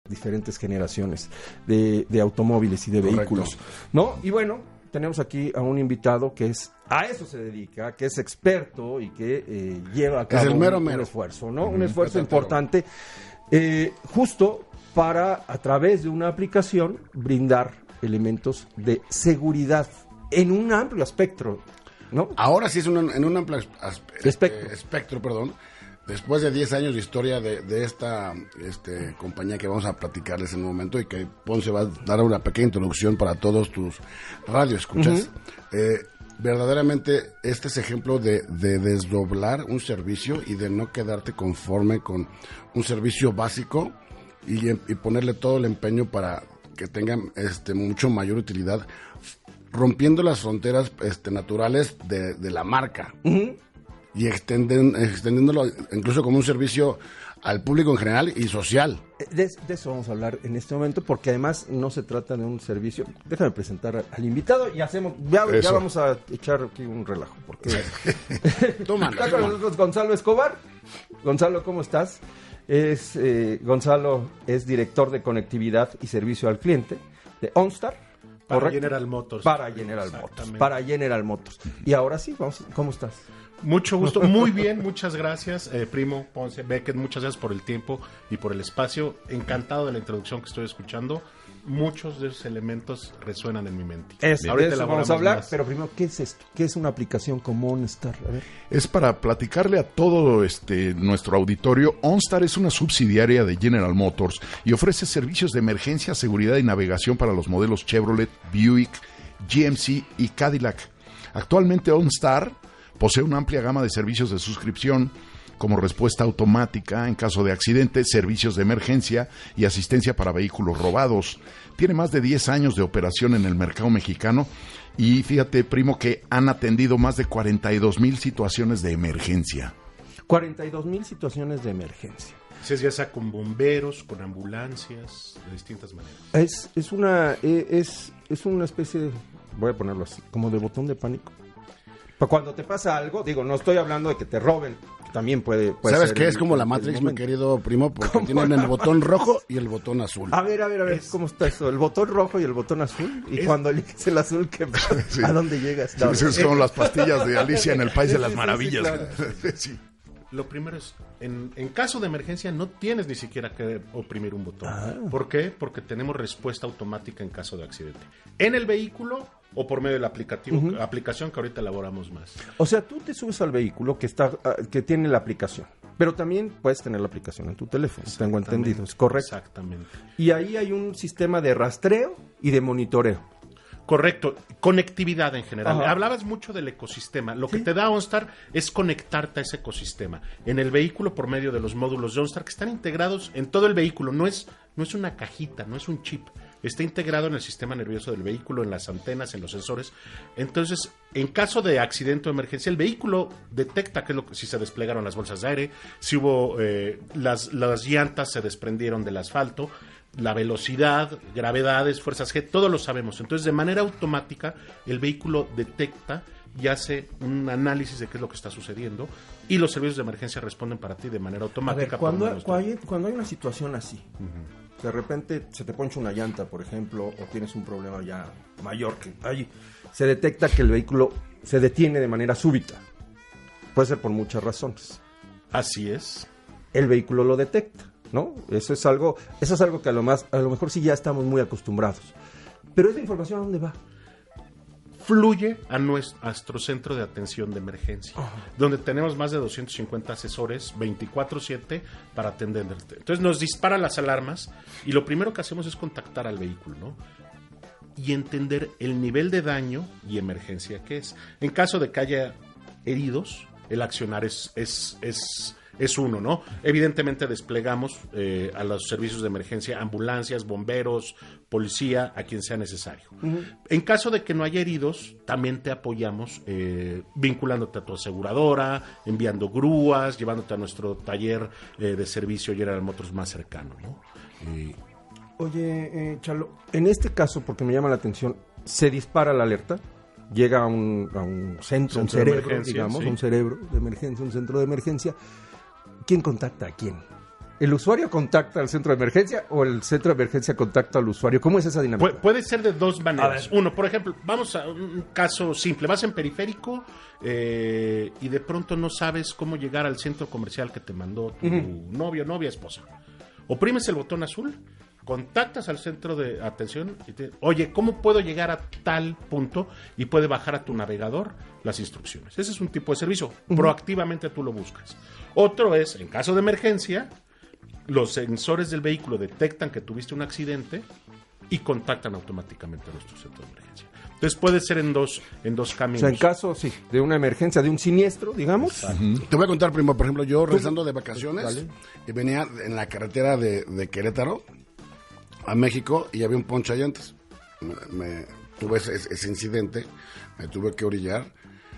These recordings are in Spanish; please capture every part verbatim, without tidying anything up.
diferentes generaciones de, de automóviles y de Correcto. vehículos, ¿no? Y bueno, tenemos aquí a un invitado que es a eso se dedica, que es experto y que eh, lleva a cabo Es el mero, un, mero. un esfuerzo, ¿no? Uh-huh. Un esfuerzo Patatero. importante, eh, justo para, a través de una aplicación, brindar elementos de seguridad en un amplio espectro, ¿no? Ahora sí es un, en un amplio as- Espectro. eh, espectro, perdón. Después de diez años de historia de, de esta este, compañía que vamos a platicarles en un momento y que Ponce va a dar una pequeña introducción para todos tus radioescuchas. Uh-huh. eh, verdaderamente este es ejemplo de, de desdoblar un servicio y de no quedarte conforme con un servicio básico y, y ponerle todo el empeño para que tengan este, mucho mayor utilidad, rompiendo las fronteras este, naturales de, de la marca. Uh-huh. Y extenden, extendiéndolo incluso como un servicio al público en general y social. De, de eso vamos a hablar en este momento, porque además no se trata de un servicio. Déjame presentar al invitado y hacemos, ya, ya vamos a echar aquí un relajo, porque Toma, está con nosotros Gonzalo Escobar. Gonzalo, ¿cómo estás? Es eh, Gonzalo es director de conectividad y servicio al cliente de OnStar. Para ¿correcto? General Motors. Para General Motors. Para General Motors. Y ahora sí, vamos, ¿cómo estás? Mucho gusto, muy bien, muchas gracias, eh, primo Ponce Beckett, muchas gracias por el tiempo y por el espacio. Encantado de la introducción que estoy escuchando. Muchos de esos elementos resuenan en mi mente. Es, Ahorita de eso vamos elaboramos a hablar, más. pero primero, ¿qué es esto? ¿Qué es una aplicación como OnStar? A ver. Es para platicarle a todo este nuestro auditorio. OnStar es una subsidiaria de General Motors y ofrece servicios de emergencia, seguridad y navegación para los modelos Chevrolet, Buick, G M C y Cadillac. Actualmente OnStar posee una amplia gama de servicios de suscripción como respuesta automática en caso de accidente, servicios de emergencia y asistencia para vehículos robados. Tiene más de diez años de operación en el mercado mexicano y fíjate, primo, que han atendido más de cuarenta y dos mil situaciones de emergencia. cuarenta y dos mil situaciones de emergencia. Si es ya sea con bomberos, con ambulancias, de distintas maneras. Es, es, una, es, es una especie, de, voy a ponerlo así, como de botón de pánico. Pero cuando te pasa algo, digo, no estoy hablando de que te roben, que también puede, puede ¿Sabes ser qué? el- Es como la el Matrix, mi momento. querido primo, porque ¿Cómo tienen la el botón rojo y el botón azul. A ver, a ver, a ver, ¿cómo está eso? El botón rojo y el botón azul. Y Es- cuando eliges el azul, ¿qué, Sí. ¿a dónde llegas? Sí, pues es como las pastillas de Alicia en el País de Sí, las sí, sí, Maravillas. claro. Sí. Lo primero es, en, en caso de emergencia no tienes ni siquiera que oprimir un botón. Ah. ¿Por qué? Porque tenemos respuesta automática en caso de accidente. En el vehículo o por medio de la aplicativo, Ujú. aplicación que ahorita elaboramos más. O sea, tú te subes al vehículo que está ah, que tiene la aplicación, pero también puedes tener la aplicación en tu teléfono, tengo entendido, ¿es correcto? Exactamente. Y ahí hay un sistema de rastreo y de monitoreo. Correcto, conectividad en general. Ajá. Hablabas mucho del ecosistema. Lo que Sí. te da OnStar es conectarte a ese ecosistema en el vehículo por medio de los módulos de OnStar que están integrados en todo el vehículo. No es, no es una cajita, no es un chip. Está integrado en el sistema nervioso del vehículo, en las antenas, en los sensores. Entonces, en caso de accidente o emergencia, el vehículo detecta que es lo que, si se desplegaron las bolsas de aire, si hubo eh, las, las llantas se desprendieron del asfalto, la velocidad, gravedades, fuerzas G, todo lo sabemos. Entonces, de manera automática, el vehículo detecta y hace un análisis de qué es lo que está sucediendo y los servicios de emergencia responden para ti de manera A automática. ver, por cuando, medio de cuando, hay, cuando hay una situación así, de repente se te poncha una llanta, por ejemplo, o tienes un problema ya mayor, que hay, se detecta que el vehículo se detiene de manera súbita. Puede ser por muchas razones. Así es. El vehículo lo detecta, ¿no? Eso es algo, eso es algo que a lo más, a lo mejor sí ya estamos muy acostumbrados. Pero esa información, ¿a dónde va? Fluye a nuestro centro de atención de emergencia, donde tenemos más de doscientos cincuenta asesores veinticuatro siete para atenderte. Entonces nos dispara las alarmas y lo primero que hacemos es contactar al vehículo, ¿no? Y entender el nivel de daño y emergencia que es. En caso de que haya heridos, el accionar es, es, es, es uno, ¿no? Evidentemente desplegamos eh, a los servicios de emergencia, ambulancias, bomberos, policía, a quien sea necesario. Uh-huh. En caso de que no haya heridos, también te apoyamos eh, vinculándote a tu aseguradora, enviando grúas, llevándote a nuestro taller eh, de servicio General Motors más cercano, ¿no? Eh, Oye, eh, Chalo, en este caso, porque me llama la atención, se dispara la alerta, llega a un, a un centro, Centro un de cerebro, emergencia, digamos, sí. un cerebro de emergencia, un centro de emergencia. ¿Quién contacta a quién? ¿El usuario contacta al centro de emergencia o el centro de emergencia contacta al usuario? ¿Cómo es esa dinámica? Pu- puede ser de dos maneras. Uno, por ejemplo, vamos a un caso simple. Vas en periférico eh, y de pronto no sabes cómo llegar al centro comercial que te mandó tu uh-huh. novio, novia, esposa. Oprimes el botón azul, contactas al centro de atención y te, oye, ¿cómo puedo llegar a tal punto? Y puede bajar a tu navegador las instrucciones. Ese es un tipo de servicio. Uh-huh. Proactivamente tú lo buscas. Otro es, en caso de emergencia, los sensores del vehículo detectan que tuviste un accidente y contactan automáticamente a nuestro centro de emergencia. Entonces puede ser en dos, en dos caminos. O sea, en caso, sí, de una emergencia, de un siniestro, digamos. Uh-huh. Te voy a contar, primo, por ejemplo, yo regresando de vacaciones, Dale. y venía en la carretera de, de Querétaro a México y había un poncha de llantas. Me, me, tuve ese, ese incidente, me tuve que orillar.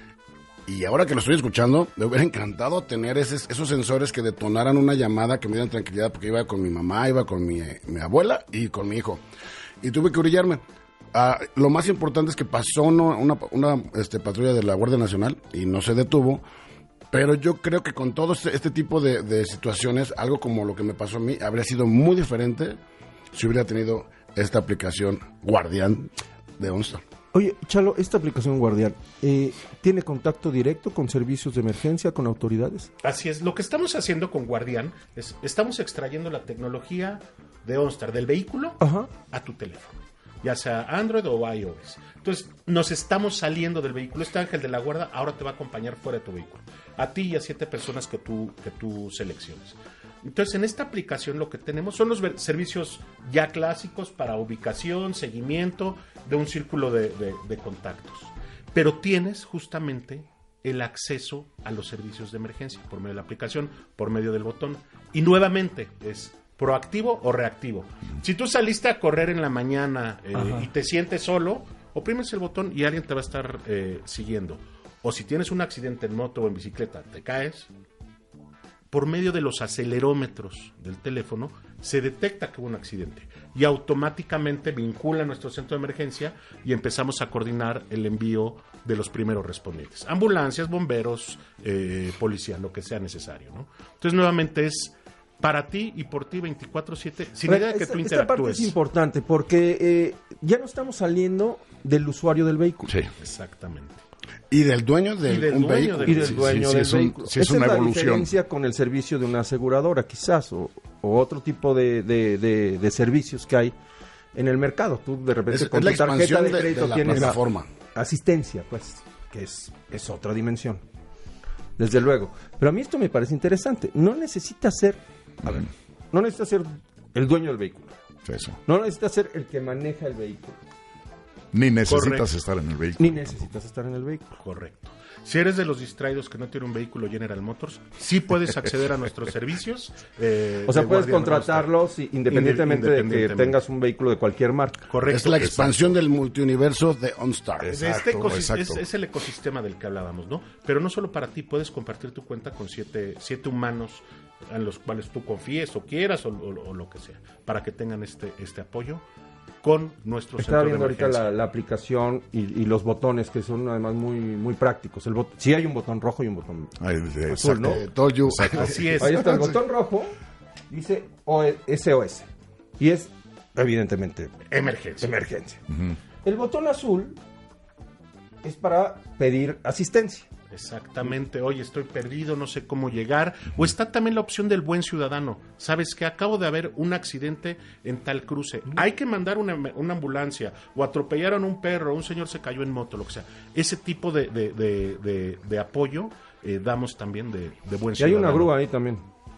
Y ahora que lo estoy escuchando, me hubiera encantado tener esos, esos sensores que detonaran una llamada que me dieran tranquilidad, porque iba con mi mamá, iba con mi, mi abuela y con mi hijo. Y tuve que orillarme. Uh, lo más importante es que pasó una, una, una este, patrulla de la Guardia Nacional y no se detuvo. Pero yo creo que con todo este, este tipo de, de situaciones, algo como lo que me pasó a mí, habría sido muy diferente si hubiera tenido esta aplicación Guardián de OnStar. Oye, Chalo, esta aplicación Guardián, eh, ¿tiene contacto directo con servicios de emergencia, con autoridades? Así es, lo que estamos haciendo con Guardián es, estamos extrayendo la tecnología de OnStar, del vehículo, Ajá. a tu teléfono, ya sea Android o iOS. Entonces, nos estamos saliendo del vehículo. Este ángel de la guarda ahora te va a acompañar fuera de tu vehículo, a ti y a siete personas que tú, que tú selecciones. Entonces, en esta aplicación lo que tenemos son los servicios ya clásicos para ubicación, seguimiento de un círculo de, de, de contactos. Pero tienes justamente el acceso a los servicios de emergencia por medio de la aplicación, por medio del botón. Y nuevamente es proactivo o reactivo. Si tú saliste a correr en la mañana eh, y te sientes solo, oprimes el botón y alguien te va a estar eh, siguiendo. O si tienes un accidente en moto o en bicicleta, te caes, por medio de los acelerómetros del teléfono se detecta que hubo un accidente y automáticamente vincula a nuestro centro de emergencia y empezamos a coordinar el envío de los primeros respondientes. Ambulancias, bomberos, eh, policía, lo que sea necesario, ¿no? Entonces, nuevamente es para ti y por ti veinticuatro siete, sin idea de que esta, tú interactúes. Esta parte es importante porque eh, ya no estamos saliendo del usuario del vehículo. Sí, exactamente. Y del dueño de y del un dueño vehículo. Del, y del dueño sí, sí, del sí, vehículo. Sí, es Esa una es la evolución. diferencia con el servicio de una aseguradora, quizás, o, o otro tipo de, de, de, de servicios que hay en el mercado. Tú de repente es, con es tu tarjeta de de, crédito de la tienes plataforma. asistencia, pues, que es, es otra dimensión. Desde luego. Pero a mí esto me parece interesante. No necesita ser, a ver, no necesita ser el dueño del vehículo. Eso. No necesita ser el que maneja el vehículo. Ni necesitas Correcto. estar en el vehículo. Ni necesitas estar en el vehículo. Correcto. Si eres de los distraídos que no tiene un vehículo General Motors, sí puedes acceder a nuestros servicios. Eh, o sea, puedes Guardián contratarlos y, independientemente, independientemente de que tengas un vehículo de cualquier marca. Correcto. Es la expansión exacto. del multiuniverso de OnStar. Es, este ecosis- es, es el ecosistema del que hablábamos, ¿no? Pero no solo para ti, puedes compartir tu cuenta con siete, siete humanos en los cuales tú confíes o quieras o, o, o lo que sea, para que tengan este, este apoyo con nuestro Estaba centro viendo de emergencia. ahorita la, la aplicación y, y los botones que son además muy muy prácticos. El bot- sí hay un botón rojo y un botón Ay, azul, exacto. ¿no? Eh, told you. Así es. Ahí está el botón rojo, dice S O S y es evidentemente Emergencia. emergencia. Uh-huh. El botón azul es para pedir asistencia. Exactamente, oye, estoy perdido, no sé cómo llegar. O está también la opción del buen ciudadano. Sabes que acabo de haber un accidente en tal cruce. Hay que mandar una, una ambulancia. O atropellaron a un perro, un señor se cayó en moto, lo que sea. Ese tipo de, de, de, de, de apoyo eh, damos también de, de buen y ciudadano. Y hay una grúa ahí también.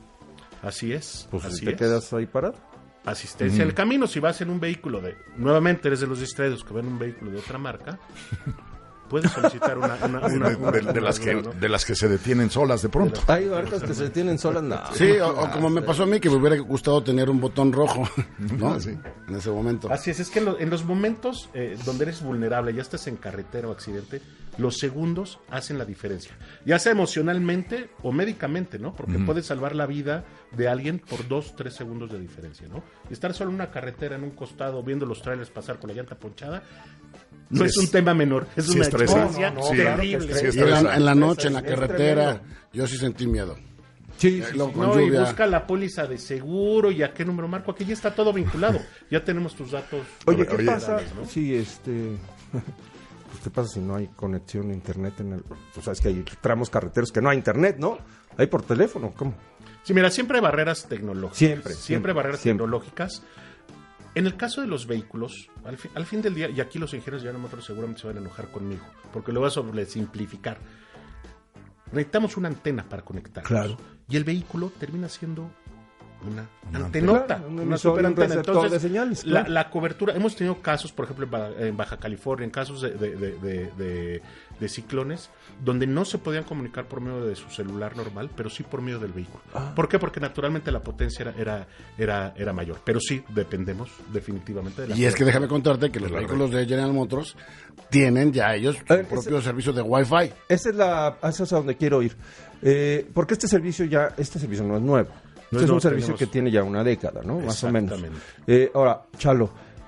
Así es. Pues así te es. quedas ahí parado. Asistencia en uh-huh. el camino. Si vas en un vehículo de... Nuevamente eres de los distraídos que ven un vehículo de otra marca... puedes solicitar una... una, una, de, una, de, de, una las que, ¿no? de las que se detienen solas de pronto. Hay barcas que se detienen solas, no. Sí, o, o como me pasó a mí, que me hubiera gustado tener un botón rojo, ¿no? Sí. En ese momento. Así es, es que en, lo, en los momentos eh, donde eres vulnerable, ya estás en carretera o accidente, los segundos hacen la diferencia. Ya sea emocionalmente o médicamente, ¿no? Porque uh-huh. puedes salvar la vida de alguien por dos, tres segundos de diferencia, ¿no? Y estar solo en una carretera, en un costado, viendo los trailers pasar con la llanta ponchada, no sí, es un tema menor, es sí una estresa. experiencia no, no, terrible. Sí, y en la, en la noche, en la carretera, yo sí sentí miedo. Sí, eh, sí, luego sí. con No, y lluvia. busca la póliza de seguro y a qué número marco. Aquí ya está todo vinculado. Ya tenemos tus datos. Oye, ¿qué Oye, pasa ¿no? si este... pues, ¿qué pasa si no hay conexión a internet en el... Pues sabes que hay tramos carreteros que no hay internet, ¿no? Hay por teléfono, ¿cómo? Sí, mira, siempre hay barreras tecnológicas. Siempre, Siempre, siempre, barreras siempre. tecnológicas. En el caso de los vehículos, al, fi- al fin del día, y aquí los ingenieros de General Motors seguramente se van a enojar conmigo, porque lo voy a sobresimplificar. Necesitamos una antena para conectar. Claro. Y el vehículo termina siendo una, Una antenota, antena. Claro, un una emisor y un superantena. receptor Entonces, de señales, la, claro. la cobertura, hemos tenido casos, por ejemplo, en Ba- en Baja California, en casos de, de- de- de- de- de ciclones, donde no se podían comunicar por medio de su celular normal, pero sí por medio del vehículo. Ah. ¿Por qué? Porque naturalmente la potencia era, era, era, era mayor. Pero sí, dependemos definitivamente de la Y es que déjame contarte que los De la vehículos de General Motors tienen ya ellos su A ver, propio ese- servicio de Wi-Fi. Esa es la... Esa es a donde quiero ir. Eh, porque este servicio ya... Este servicio no es nuevo. No Este es es un nuevo, servicio tenemos- que tiene ya una década, ¿no? Más o menos. Exactamente. Eh, ahora, Chalo,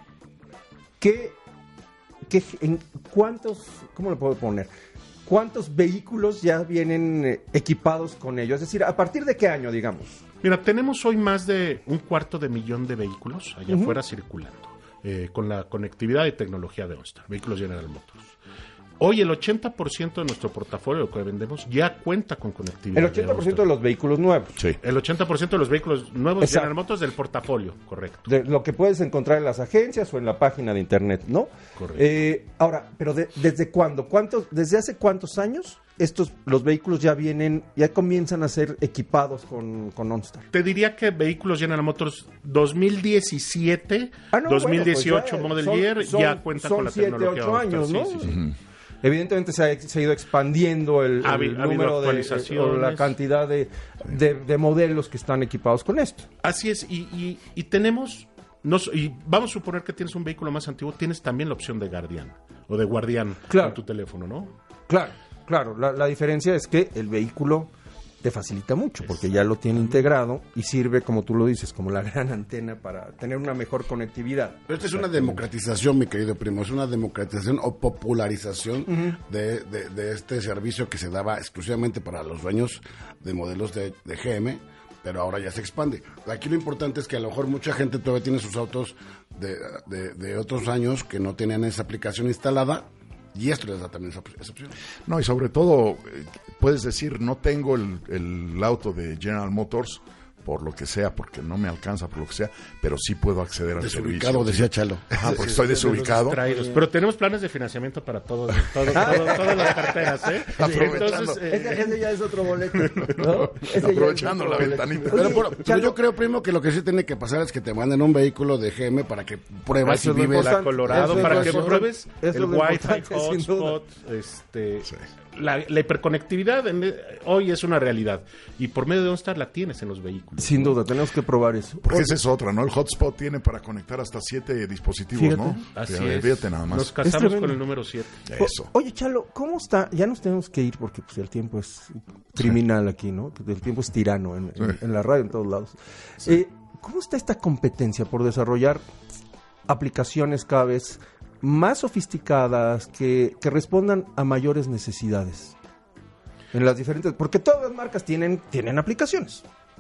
¿qué, qué, en cuántos, cómo lo puedo poner? ¿Cuántos vehículos ya vienen eh, equipados con ello? Es decir, ¿a partir de qué año, digamos? Mira, tenemos hoy más de un cuarto de millón de vehículos allá Ujú. afuera circulando, eh, con la conectividad y tecnología de OnStar, vehículos General Motors. Hoy el ochenta por ciento de nuestro portafolio, lo que vendemos, ya cuenta con conectividad. El ochenta por ciento de los vehículos nuevos. Sí. El ochenta por ciento de los vehículos nuevos Exacto. General Motors del portafolio, correcto. De lo que puedes encontrar en las agencias o en la página de internet, ¿no? Correcto. Eh, ahora, pero de- ¿desde cuándo? ¿Cuántos? ¿Desde hace cuántos años estos los vehículos ya vienen, ya comienzan a ser equipados con, con OnStar? Te diría que vehículos General Motors dos mil diecisiete, Ah, no, dos mil bueno, pues dieciocho ya Model son- Year son- ya cuenta son con la siete, tecnología ocho OnStar. años, Sí, ¿no? sí, sí. Evidentemente se ha, se ha ido expandiendo el, Ha el habi- ha habido número de actualizaciones. o la cantidad de, de- de modelos que están equipados con esto. Así es, y, y, y tenemos, nos, y vamos a suponer que tienes un vehículo más antiguo, tienes también la opción de Guardián o de Guardián Claro. en tu teléfono, ¿no? Claro, claro. La, la diferencia es que el vehículo te facilita mucho porque ya lo tiene integrado y sirve, como tú lo dices, como la gran antena para tener una mejor conectividad. Pero esta es una democratización, mi querido primo, es una democratización o popularización de, de- de este servicio que se daba exclusivamente para los dueños de modelos de, de G M, pero ahora ya se expande. Aquí lo importante es que a lo mejor mucha gente todavía tiene sus autos de, de- de otros años que no tenían esa aplicación instalada y esto les da también esa, esa opción. No, y sobre todo, eh, puedes decir, no tengo el, el auto de General Motors, por lo que sea, porque no me alcanza, por lo que sea, pero sí puedo acceder al Desubicado, servicio. decía Chalo. Ah, porque estoy desubicado. Traídos. Pero tenemos planes de financiamiento para todo, todo, todo- todas las carteras, ¿eh? Aprovechando. Entonces, eh, Ese, ese ya es otro boleto, ¿no? Ese ya es Aprovechando otro la boleto. ventanita. Pero, Oye, por- pero Chalo, yo creo, primo, que lo que sí tiene que pasar es que te manden un vehículo de G M para que pruebas Eso y es lo vives. importante. la Colorado, Eso es para lo que importante. pruebes Eso es el lo Wi-Fi, importante, sin duda. hotspot, este, la, la hiperconectividad en- hoy es una realidad y por medio de OnStar la tienes en los vehículos. Sin duda, tenemos que probar eso. Porque esa es otra, ¿no? El hotspot tiene para conectar hasta siete dispositivos, Fíjate. ¿no? Así Fíjate, es. Fíjate nada más. Nos Es casamos tremendo. con el número siete. Eso. O- Oye, Chalo, ¿cómo está? Ya nos tenemos que ir porque pues, el tiempo es criminal aquí, ¿no? El tiempo es tirano en, en- en la radio, en todos lados. Eh, ¿Cómo está esta competencia por desarrollar aplicaciones cada vez más sofisticadas que, que respondan a mayores necesidades? En las diferentes... Porque todas las marcas tienen, tienen aplicaciones,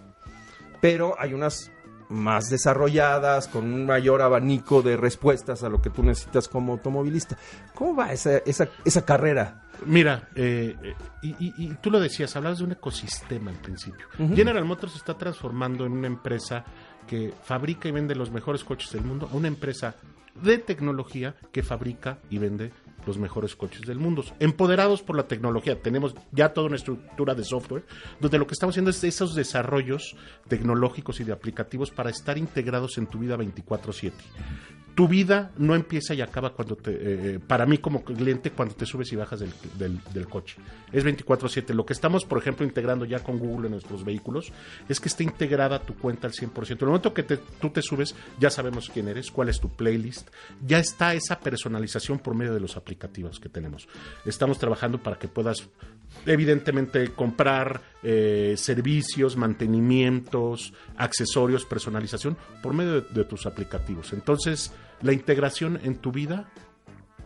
pero hay unas más desarrolladas, con un mayor abanico de respuestas a lo que tú necesitas como automovilista. ¿Cómo va esa, esa, esa carrera? Mira, eh, eh, y, y- y tú lo decías, hablabas de un ecosistema al principio. General Motors se está transformando en una empresa que fabrica y vende los mejores coches del mundo a una empresa de tecnología que fabrica y vende los mejores coches del mundo. Empoderados por la tecnología, tenemos ya toda una estructura de software donde lo que estamos haciendo es esos desarrollos tecnológicos y de aplicativos para estar integrados en tu vida veinticuatro siete. Tu vida no empieza y acaba cuando te, eh, para mí como cliente, cuando te subes y bajas del, del, del coche. Es veinticuatro siete. Lo que estamos, por ejemplo, integrando ya con Google en nuestros vehículos es que esté integrada tu cuenta al cien por ciento. En el momento que te, tú te subes, ya sabemos quién eres, cuál es tu playlist. Ya está esa personalización por medio de los aplicativos que tenemos. Estamos trabajando para que puedas, evidentemente, comprar eh, servicios, mantenimientos, accesorios, personalización por medio de, de tus aplicativos. Entonces, la integración en tu vida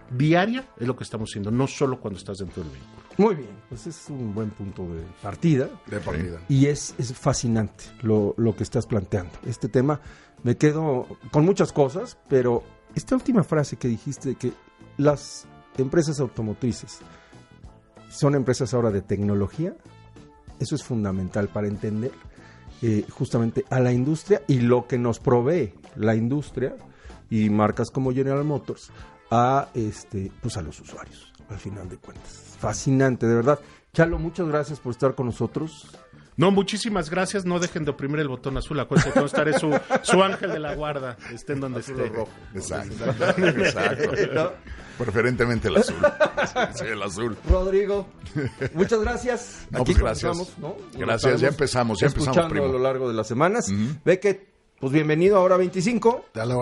diaria es lo que estamos haciendo, no solo cuando estás dentro del vehículo. Muy bien, pues es un buen punto de partida. De partida. Y es, es fascinante lo, lo que estás planteando. Este tema, me quedo con muchas cosas, pero esta última frase que dijiste de que las empresas automotrices son empresas ahora de tecnología, eso es fundamental para entender eh, justamente a la industria y lo que nos provee la industria y marcas como General Motors a este pues a los usuarios, al final de cuentas. Fascinante, de verdad. Chalo, muchas gracias por estar con nosotros. No, muchísimas gracias. No dejen de oprimir el botón azul. Acuérdense que Onstar es su, su ángel de la guarda. Estén donde Azul esté. o rojo. Exacto. Exacto. Preferentemente el azul. Sí, el azul. Rodrigo, muchas gracias. No, Aquí pues gracias. comenzamos, ¿no? Lo Gracias, estaremos ya empezamos, ya empezamos, escuchando primo. a lo largo de las semanas. Ve que, pues bienvenido a Hora veinticinco. Te